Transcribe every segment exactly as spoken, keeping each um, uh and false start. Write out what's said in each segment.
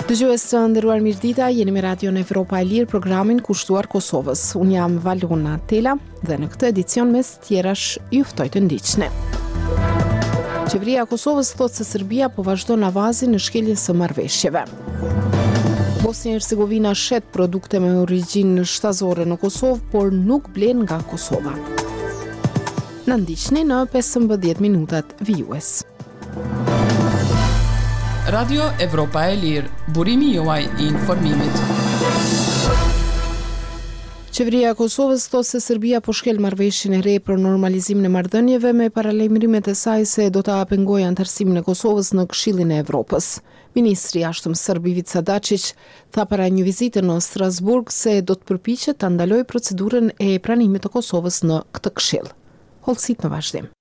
Dëgjues të nderuar mirëdita, jeni me Radio Evropa e Lirë, programin kushtuar Kosovës. Unë jam Valona Tela dhe në këtë edicion mes tjerash ju ftoj të ndiqni. Qeveria e Kosovës thotë se Serbia po vazhdon avazin në shkeljes së marrëveshjeve. Bosnia e Hercegovina shet produkte me origjinë shtazore në Kosovë, por nuk blen nga Kosova. Na ndiqni në pesëmbëdhjetë minutat vijues. Radio Evropa e Lirë, burimi juaj i informimit. Qeveria e Kosovës thotë se Serbia po shkel marrëveshjen e re për normalizimin e marrëdhënieve me paralajmërimet e saj se do ta pengojë anëtarësimin e Kosovës në Këshillin e Evropës. Ministri i jashtëm serb Ivica Dačić tha para një vizite në Strasburg se do të përpiqet ta ndalojë procedurën e pranimit të Kosovës në këtë këshill. Hollësit në vazhdim.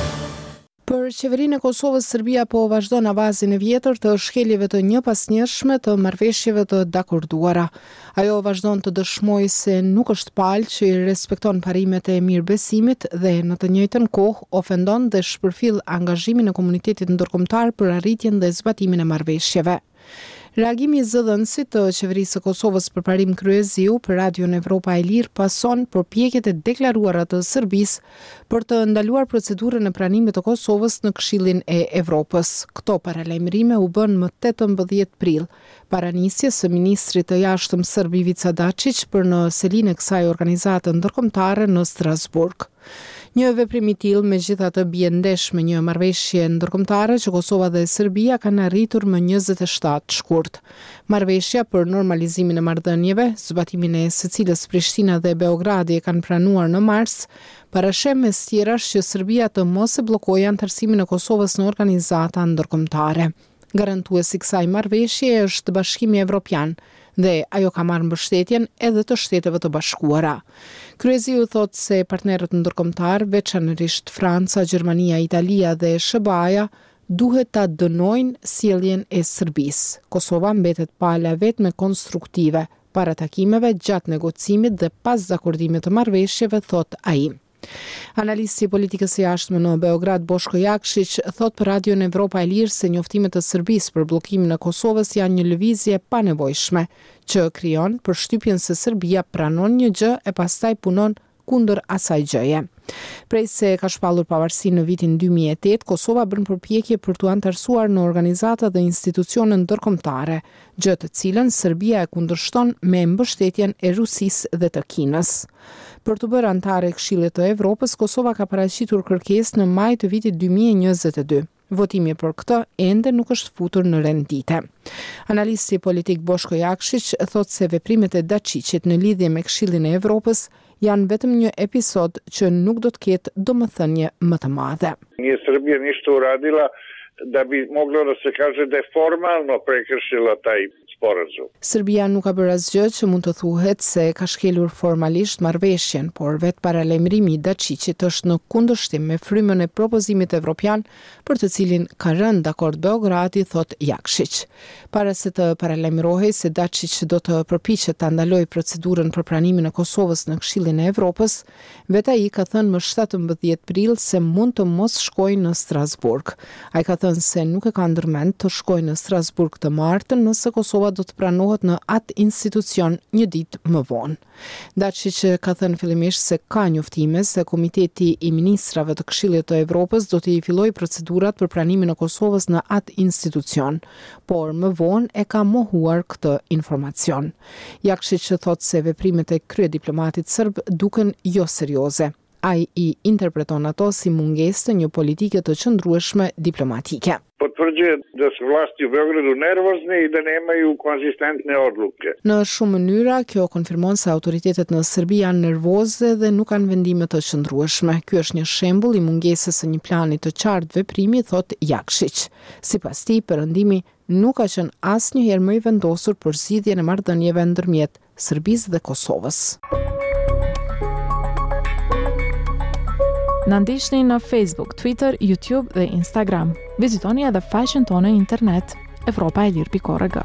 Për qeverinë e Kosovës, Serbia po vazhdon avazin e vjetër të shkeljeve të njëpasnjëshme të marrëveshjeve të dakorduara. Ajo vazhdon të dëshmojë se nuk është palë që i respekton parimet e mirëbesimit dhe në të njëjtën kohë ofendon dhe shpërfill angazhimin e komunitetit ndërkombëtar për arritjen dhe zbatimin e marrëveshjeve. Reagimi i zëdhënësit të qeverisë së Kosovës për parim kryeziu për Radio Evropa e Lirë pason përpjekjet e deklaruara të Serbisë për të ndaluar procedurën e pranimit të Kosovës në Këshillin e Evropës. Këto paralajmërime u bën më tetëmbëdhjetë prill, para nisjes së ministrit të jashtëm serb Ivica Dačić për në selinë e kësaj organizate ndërkombëtare në Strasburg. Një veprim i tillë megjithatë bie ndesh me një marrëveshje ndërkombëtare që Kosova dhe Serbia kanë arritur më njëzet e shtatë shkurt. Marrëveshja për normalizimin e marrëdhënieve, zbatimin e së cilës Prishtina dhe Beogradi e kanë pranuar në mars, parashem mes tjerash që Serbia të mos e bllokojë anëtarësimin e Kosovës në organizata ndërkombëtare. Garantuesi i kësaj marrëveshje është Bashkimi Evropian dhe ajo ka marrë mbështetjen edhe të Shteteve të Bashkuara. Kryeziu thotë se partnerët ndërkombëtar, veçanërisht Franca, Gjermania, Italia dhe S B A-ja, duhet ta dënojnë sjelljen e Serbisë. Kosova mbetet pala vetme konstruktive para takimeve, gjatë negocimit dhe pas dakordimit të marrëveshjeve, thot ai. Analisti i politikës së jashtme në Beograd Boško Jakšić thot për Radio Evropa e Lirë se njoftimet e Serbisë për bllokimin e Kosovës janë një lëvizje pa nevojshme, që krijon përshtypjen se Serbia pranon një gjë e pastaj punon kundër asaj gjëje. Prej se ka shpallur pavarësinë në vitin dy mijë e tetë, Kosova bën përpjekje për t'u anëtarësuar në organizata dhe institucione ndërkombëtare, gjë të cilën Serbia e kundërshton me mbështetjen e Rusisë dhe të Kinës. Për të bërë antare e Këshillit të Evropës, Kosova ka paraqitur kërkesë në maj të vitit dy mijë e njëzet e dy. Votimi për këtë ende nuk është futur në rendite. Analisti politik Boško Jakšić thot se veprimet e Dačićit në lidhje me Këshillin e Evropës janë vetëm një episod që nuk do të ketë domethënie më të madhe. Nije Srbija ništa uradila da bi moglo da se kaže da je formalno prekršila taj sporazum. Serbia nuk ka bërë asgjë që mund të thuhet se ka shkelur formalisht marrëveshjen, por vetë paralajmërimi i Dačićit është në kundërshtim me frymën e propozimit evropian për të cilin ka rënë dakord Beogradi, thot Jakšić. Para se të paralajmërohej se Dačić do të përpiqet ta ndalojë procedurën për pranimin e Kosovës në Këshillin e Evropës, vetë ai ka thënë më shtatëmbëdhjetë prill se mund të mos shkojë në Strasburg. Ai ka thënë se nuk e ka ndërmend të shkojë në Strasburg të martën nëse Kosova do të pranohet në atë institucion një ditë më vonë. Dačić ka thënë fillimisht se ka njoftime se Komiteti i Ministrave të Këshillit të Evropës do të i fillojë procedurat për pranimin e Kosovës në atë institucion, por më vonë e ka mohuar këtë informacion. Jakšić thotë se veprimet e kryediplomatit serb duken jo serioze. Ai i interpreton ato si mungesë të një politike të qëndrueshme diplomatike. Potvrđuje da su vlasti u Beogradu nervozni i da nemaju konzistentne odluke. Në shumë mënyra, kjo konfirmon se autoritetet në Serbi janë nervoze dhe nuk kanë vendime të qëndrueshme. Ky është një shembull i mungesës së një plani të qartë veprimi, thot Jakšić. Sipas tij, perëndimi nuk ka qenë asnjëherë më i vendosur për zgjidhjen e marrëdhënieve ndërmjet Serbisë dhe Kosovës. Na ndiqni në Facebook, Twitter, YouTube dhe Instagram. Vizitoni edhe faqen tonë internet evropa e lirë pikë org.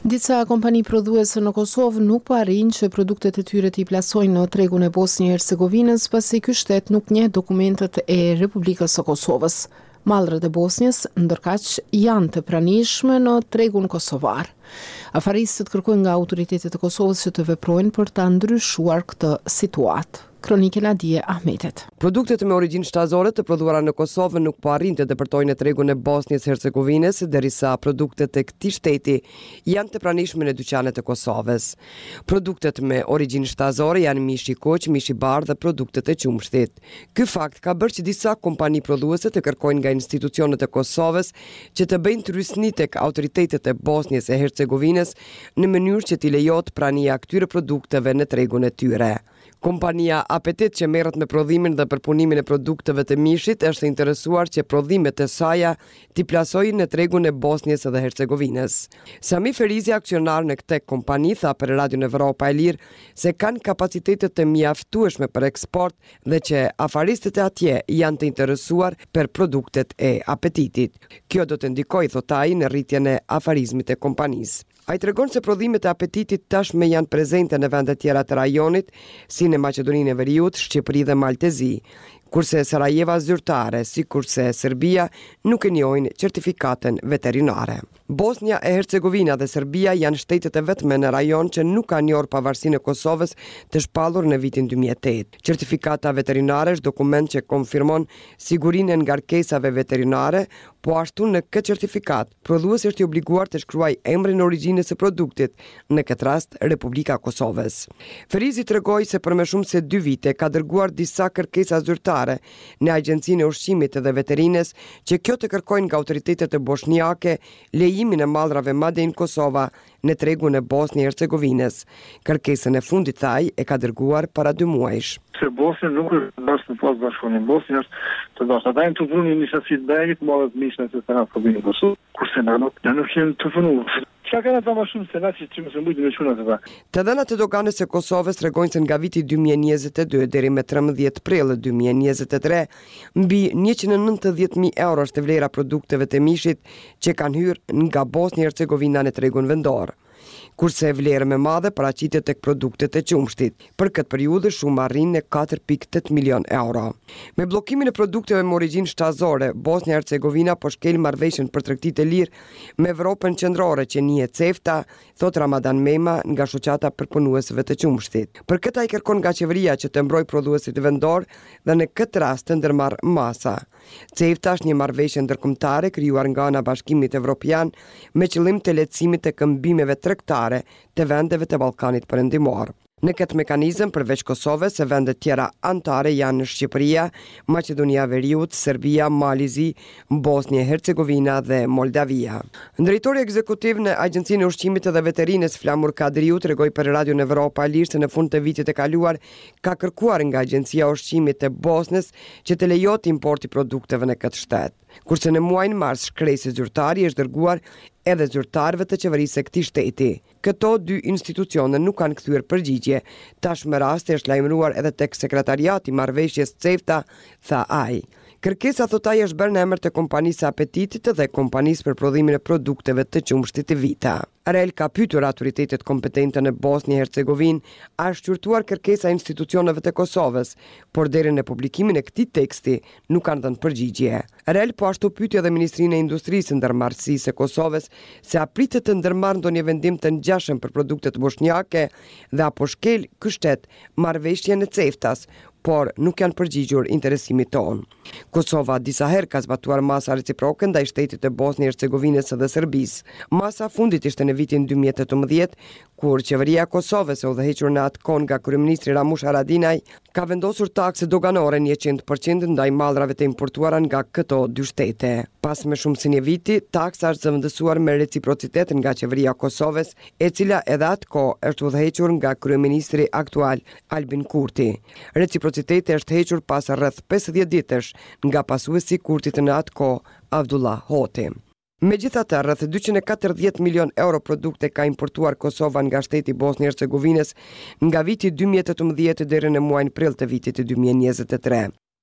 Disa kompani prodhuese në Kosovë nuk po arrin që produktet e tyre t'i plasojnë në tregun e Bosnjë-Hercegovinës pasi ky shtet nuk njeh dokumentet e Republikës së Kosovës. Mallrat e Bosnjës, ndërkaq, janë të pranishme në tregun kosovar. Afaristët kërkojnë nga autoritetet e Kosovës që të veprojnë për ta ndryshuar këtë situatë. Kronikën Adie Ahmetet. Produktet me origjinë shtazore të prodhuara në Kosovë nuk po arrin të depërtojnë në tregun e Bosnjës-Hercegovinës, derisa produktet e këtij shteti janë të pranishme në dyqanet e Kosovës. Produktet me origjinë shtazore janë mishi i koq, mishi i bardhë dhe produktet e qumshtit. Ky fakt ka bërë që disa kompani prodhuese të kërkojnë nga institucionet e Kosovës që të bëjnë trysni tek autoritetet e Bosnjës e Hercegovinës në mënyrë që t'i lejohet prania këtyre produkteve në tregun e tyre. Kompania Apetit që merret me prodhimin dhe përpunimin e produkteve të mishit është interesuar që prodhimet e saj t'i plasojnë në tregun e Bosnjës dhe Hercegovinës. Sami Ferizi, aksionar në këtë kompani, tha për Radion Evropa e Lirë se kanë kapacitete të mjaftueshme për eksport dhe që afaristët e atje janë të interesuar për produktet e Apetitit. Kjo do të ndikojë, thot ai, në rritjen e afarizmit e kompanisë. Ai tregon se prodhimet e Apetitit tashmë janë prezente në vende tjera të rajonit, si në Maqedoninë e Veriut, Shqipëri dhe Maltezi, kurse Sarajeva zyrtare, si kurse Serbia, nuk e njohin certifikatën veterinare. Bosnia e Hercegovina dhe Serbia janë shtetet e vetme në rajon që nuk kanë njohur pavarësinë e Kosovës të shpallur në vitin dy mijë e tetë. Certifikata veterinare është dokument që konfirmon sigurinë e ngarkesave veterinare, po ashtu në këtë certifikat, prodhuesi është i obliguar të shkruajë emrin e origjinës së produktit, në këtë rast Republika e Kosovës. Ferizi tregoi se për më shumë se dy vite ka dërguar disa kërkesa zyrtare në Agjencinë e Ushqimit dhe Veterinës që kjo të kërkojnë nga autoritetet e bosnjake lejimin e mallrave madje në Kosova në tregun e Bosnjë-Hercegovinës. Kërkesën e fundit thaj e ka dërguar para dy muajsh. Se Bosnja nuk është dashur të pas bashkëpunim. Bosnja është të dashur. Ata janë të punuar në nisësi të dajit, mollet mishën se kanë probleme me Kosovë, kurse na nuk, na nuk janë të punuar. Çka kanë ata më shumë se na që më së mbujtë me çuna ata. Të dhënat e doganës së Kosovës tregojnë se nga viti dy mijë e njëzet e dy deri me tridhjetë prill dy mijë e njëzet e tre, mbi njëqind e nëntëdhjetë mijë euro është vlera produkteve të mishit që kanë hyrë nga Bosnjë-Hercegovina në tregun vendor, kurse vlerë më madhe paraqitet tek produktet e qumshtit. Për këtë periudhë shuma arrin në katër pikë tetë milion euro. Me bllokimin e produkteve me origjinë shtazore, Bosnja-Hercegovina po shkel marrëveshjen për tregtitë e lirë me Evropën qendrore që njihet CEFTA, thot Ramadan Mema nga shoqata përpunuesve të qumshtit. Për këtë ai kërkon nga qeveria që të mbrojë prodhuesit vendor dhe në këtë rast të ndërmarr masa. CEFTA është një marrëveshje ndërkombëtare krijuar nga ana Bashkimit Evropian me qëllim të lehtësimit të këmbimeve tregtare të vendeve të Ballkanit Perëndimor. Në këtë mekanizëm, përveç Kosovës, e vendet tjera antare janë Shqipëria, Maqedonia e Veriut, Serbia, Malizi, Bosnjë e Hercegovina dhe Moldavia. Drejtori ekzekutiv në Agjencinë e Ushqimit dhe Veterinës Flamur Kadriu tregoi për Radion Evropa Lirë se në fund të vitit të kaluar ka kërkuar nga Agjencia e Ushqimit e Bosnës që të lejotë importi produkteve në këtë shtet. Kurse në muajin mars shkresi zyrtari është dërguar edhe zyrtarëve të qeverisë së këtij shteti. Këto dy institucione nuk kanë kthyer përgjigje. Tashmë rasti është lajmëruar edhe tek sekretariati i marrëveshjes CEFTA, tha ai. Kërkesa, thot ai, është bërë në emër të kompanisë Apetitit dhe kompanisë për prodhimin e produkteve të qumshtit të Vita. Rel ka pyetur autoritetet kompetente në Bosnjë-Hercegovinë a shqyrtuar kërkesa e institucioneve të Kosovës, por deri në publikimin e këtij teksti nuk kanë dhënë përgjigje. Rel po ashtu pyeti edhe Ministrinë e Industrisë së Ndërmarrësisë së Kosovës se a pritet të ndërmarrë ndonjë vendim të ngjashëm për produktet bosnjake dhe apo shkel ky shtet marrëveshjen e CEFTA-s, por nuk janë përgjigjur interesimit ton. Kosova disa herë ka zbatuar masa reciproke ndaj shtetit të Bosnjë-Hercegovinës dhe Serbisë. Masa fundit ishte në vitin dy mijë e tetëmbëdhjetë, kur qeveria e Kosovës e udhëhequr në atë kohë nga kryeministri Ramush Haradinaj ka vendosur takse doganore njëqind përqind ndaj mallrave të importuara nga këto dy shtete. Pas më shumë se një viti, taksa është zëvendësuar me reciprocitet nga qeveria e Kosovës, e cila edhe atë kohë është udhëhequr nga kryeministri aktual Albin Kurti. Reciprociteti është hequr pas rreth pesëdhjetë ditësh nga pasuesi i Kurtit në atë kohë, Abdullah Hoti. Megjithatë, rreth dyqind e katërdhjetë milion euro produkte ka importuar Kosova nga shteti i Bosnjë-Hercegovinës nga viti dy mijë e tetëmbëdhjetë deri në muajin prill të vitit dy mijë e njëzet e tre.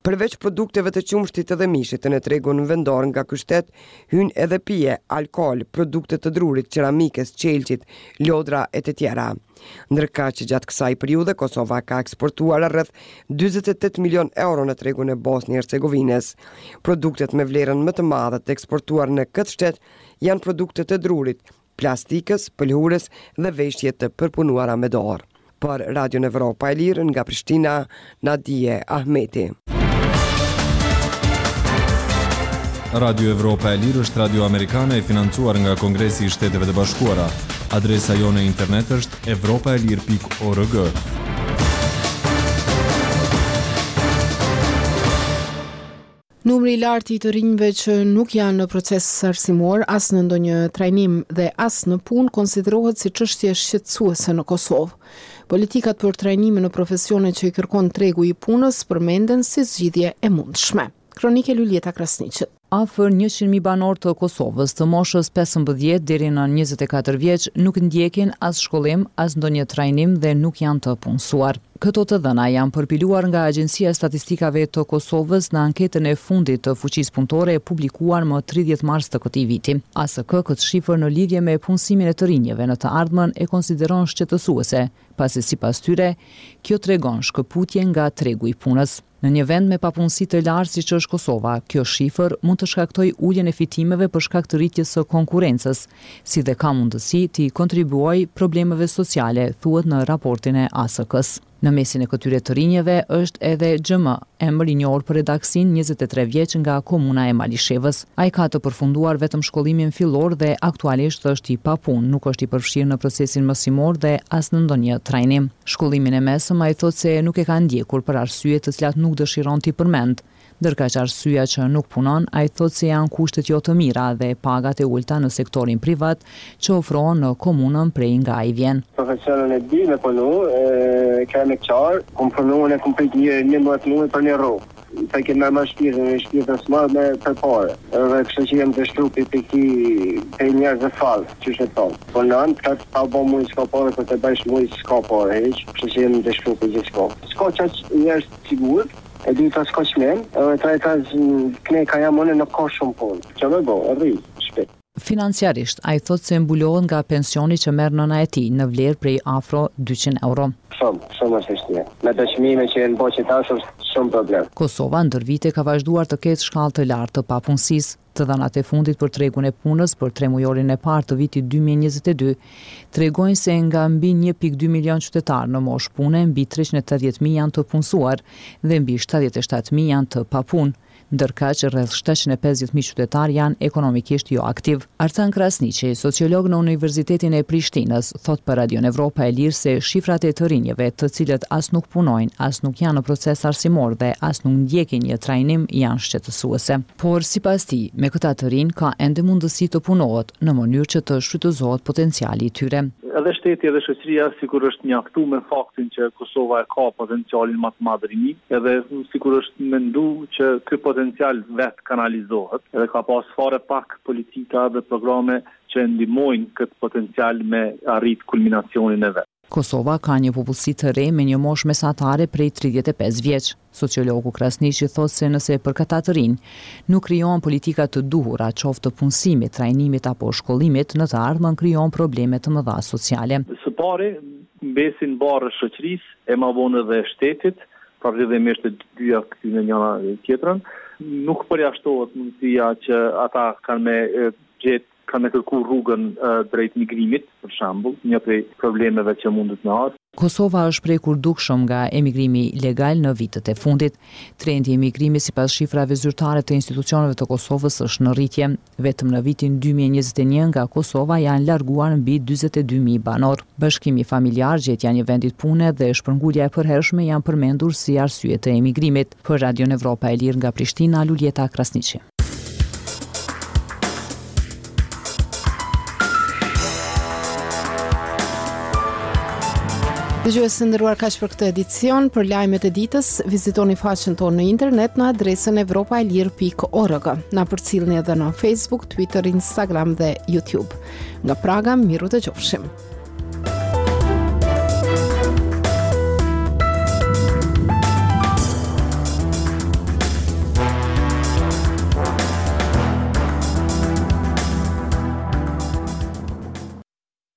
Përveç produkteve të qumshtit edhe mishit në tregun vendor nga ky shtet, hyn edhe pije, alkool, produkte të drurit, qeramikës, qelqit, lodra e të tjera. Ndërka që gjatë kësaj periudhe Kosova ka eksportuar rreth dyzet e tetë milion euro në tregun e Bosnjë Hercegovinës. Produktet me vlerën më të madhe të eksportuar në këtë shtet janë produktet të drurit, plastikës, pëlhurës dhe veshjet të përpunuara me dorë. Për Radio Evropa e Lirë nga Prishtina, Nadije Ahmeti. Radio Evropa e Lirë është radio amerikane e financuar nga Kongresi i Shteteve të Bashkuara. Adresa jone internet është evropa e lirë pikë org. Numri i lartë i të rinjve që nuk janë në proces arsimor, as në ndonjë trajnim dhe as në punë, konsiderohet si çështje shqetësuese në Kosovë. Politikat për trajnime në profesione që i kërkon tregu i punës përmenden si zgjidhje e mundshme. Kronike Luljeta Krasniqit. Afër njëqind mijë banor të Kosovës të moshës pesëmbëdhjetë deri në njëzet e katër vjeç nuk ndjekin as shkollim, as ndonjë trajnim dhe nuk janë të punësuar. Këto të dhëna janë përpiluar nga Agjencia e Statistikave të Kosovës në anketën e fundit të fuqisë punëtore e publikuar më tridhjetë mars të këtij viti. A S K këtë shifër në lidhje me punësimin e të rinjve në të ardhmen e konsideron shqetësuese, pasi sipas tyre, kjo tregon shkëputje nga tregu i punës. Në një vend me papunësi të lartë siç është Kosova, kjo shifër mund të shkaktojë uljen e fitimeve për shkak të rritjes së konkurrencës, si dhe ka mundësi të kontribuojë problemeve sociale, thuhet në raportin e A S K-s. Në mesin e këtyre të rinjeve është edhe X M, emër i njohur për Redaksin, njëzet e tre vjeç nga komuna e Malishevës. Ai ka të përfunduar vetëm shkollimin fillor dhe aktualisht është i papunë, nuk është i përfshirë në procesin mësimor dhe as në ndonjë trajnim. Shkollimin e mesëm ai thotë se nuk e ka ndjekur për arsye të cilat nuk dëshiron t'i përmend. Ndërka që arsyeja që nuk punon, ai thotë se janë kushtet jo të mira dhe pagat e ulta në sektorin privat që ofrohen në komunën prej nga ai vjen. Profesionin e di me punu, e kam e qarë, kom punu në kom prit një një mëtë muaj për një rrugë. Ta ke me ma shpirën, e shpirën së madhë me për pare. Dhe kështë që jem të shtrupi për ki për njerë dhe falë, që shë tonë. Po në anë, ka të pa bo mujë s'ka pare, për të bëjsh mujë s'ka pare, heq, kështë që jem të shtrupi gjithë s'ka. S'ka që njerës sigur, e di ta s'ka qmen, e ta e ta këne ka jamone në ka shumë punë. Që me bo, rri, shpet. Financiarisht, ai thotë se mbulohet nga pensioni që merr nëna e tij në vlerë prej afro dyqind euro. Shumë, shumë është vështirë. Me dëshmime që në boqë tash është shumë problem. Kosova ndër vite ka vazhduar të ketë shkallë të lartë të papunësisë. Të dhënat e fundit për tregun e punës për tre mujorin e parë të vitit dy mijë e njëzet e dy tregojnë se nga mbi një pikë dy milion qytetar në moshë pune, mbi treqind e tetëdhjetë mijë janë të punësuar dhe mbi shtatëdhjetë e shtatë mijë janë të papunë, ndërka që rreth shtatëqind e pesëdhjetë mijë qytetar janë ekonomikisht jo aktiv. Artan Krasniqi, sociolog në Universitetin e Prishtinës, thot për Radio Evropa e Lirë se shifrat e të rinjve, të cilët as nuk punojnë, as nuk janë në proces arsimor dhe as nuk ndjekin një trajnim, janë shqetësuese. Por sipas tij, me këta të rinj ka ende mundësi të punohet në mënyrë që të shfrytëzohet potenciali i tyre. Edhe shteti edhe shoqëria sikur është njohur me faktin që Kosova e ka potencialin më të madh rini, edhe sikur është menduar që ky potencial vet kanalizohet, edhe ka pas fare pak politika dhe programe që ndihmojnë këtë potencial me arrit kulminacionin e vet. Kosova ka një popullsi të re me një moshë mesatare prej tridhjetë e pesë vjeç. Sociologu Krasniqi thotë se nëse për këta të rinj nuk krijohen politika të duhura, qoftë të punësimit, trajnimit apo shkollimit, në të ardhmen krijohen probleme të mëdha sociale. Së pari, mbesin barë shoqërisë, e ma vonë edhe shtetit, pravdërisht të dyja këty në njëra tjetrën, nuk përjashtohet mundësia që ata kanë me gjetë kanë me kërku rrugën uh, drejt migrimit, për shembull, një prej problemeve që mundet në ardhë. Kosova është prekur dukshëm nga emigrimi legal në vitet e fundit. Trendi i emigrimit sipas shifrave zyrtare të institucioneve të Kosovës është në rritje. Vetëm në vitin dy mijë e njëzet e një nga Kosova janë larguar mbi dyzet e dy mijë banor. Bashkimi familjar, gjetja një vendit pune dhe shpërngulja e përhershme janë përmendur si arsye të emigrimit. Për Radio Evropa e Lirë nga Prishtina, Luljeta Krasniqi. Dëgjuesë nderuar, kaq për këtë edicion. Për lajmet e ditës, vizitoni faqen tonë në internet në adresën evropaelir pikë org. Na përcjellni edhe në Facebook, Twitter, Instagram dhe YouTube. Nga Praga, miru dëgjofshim.